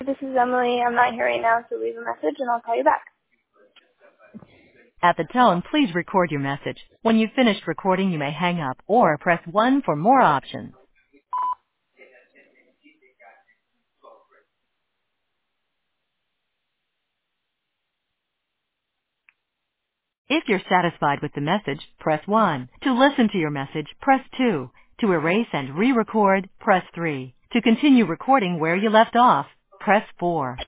this is Emily. I'm not here right now, so leave a message and I'll call you back. At the tone, please record your message. When you've finished recording, you may hang up or press 1 for more options. If you're satisfied with the message, press 1. To listen to your message, press 2. To erase and re-record, press 3. To continue recording where you left off, press 4.